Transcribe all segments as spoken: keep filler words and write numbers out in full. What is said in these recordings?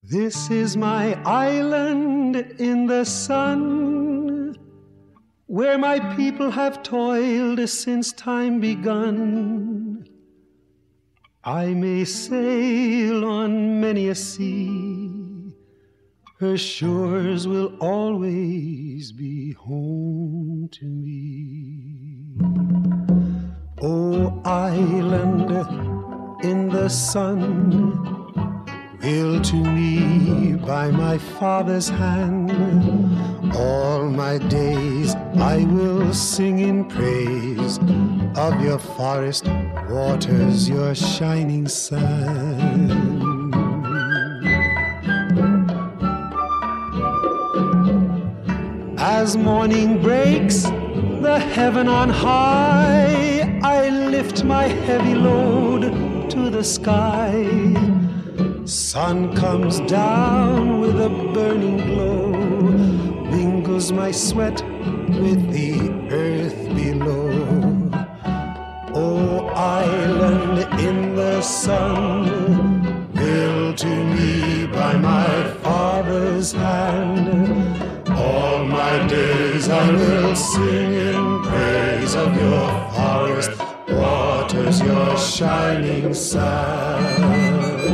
This is my island in the sun, where my people have toiled since time begun. I may sail on many a sea, her shores will always be home to me. Oh, island in the sun, built to me by my father's hand, all my days I will sing in praise of your forest waters, your shining sand. As morning breaks the heaven on high, I lift my heavy load to the sky. Sun comes down with a burning glow, mingles my sweat with the earth below. Oh, island in the sun, built to me by my father's hand, all my days I will sing in praise of your forest waters, your shining sand.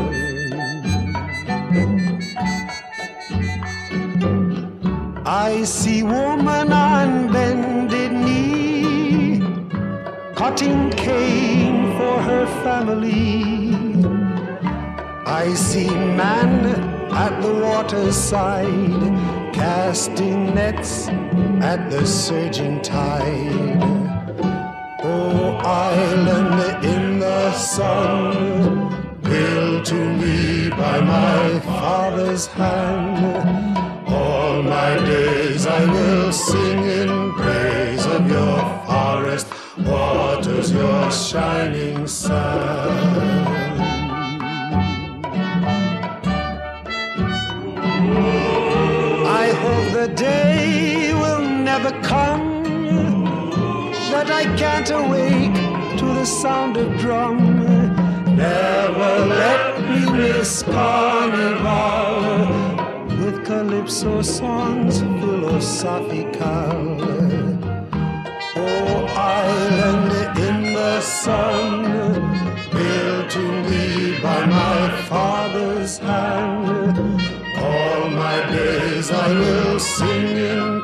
I see woman on bended knee, cutting cane for her family. I see man at the water's side, casting nets at the surging tide. Oh, island in the sun, built to me by my father's hand, all my days I will sing in praise of your forest waters, your shining sand. I hope the day will never come that I can't awake to the sound of drum. Never let me miss carnival with calypso songs philosophical. Oh, island in the sun, built to me by my father's hand, all my days I will sing in